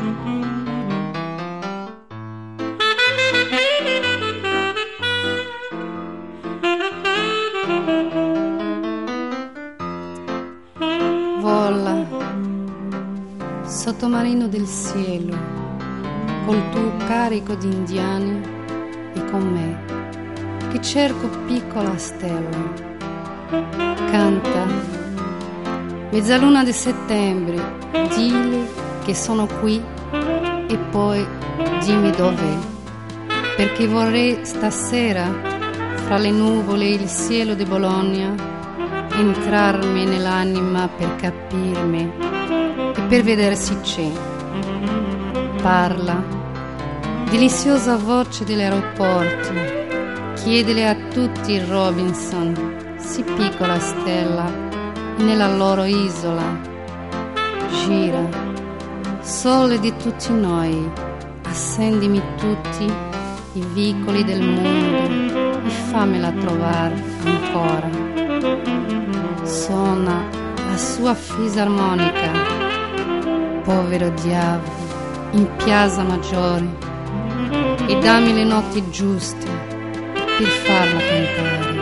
Vola, sottomarino del cielo, col tuo carico di indiani e con me, che cerco piccola stella. Canta, mezzaluna di settembre, digli che sono qui e poi dimmi dov'è, perché vorrei stasera, fra le nuvole e il cielo di Bologna, entrarmi nell'anima per capirmi e per vedere se c'è. Parla, deliziosa voce dell'aeroporto, chiedele a tutti i Robinson, si piccola stella nella loro isola. Gira, sole di tutti noi, accendimi tutti i vicoli del mondo e fammela trovare ancora. Suona la sua fisarmonica, povero diavolo, in piazza Maggiore, e dammi le notti giuste per farla cantare.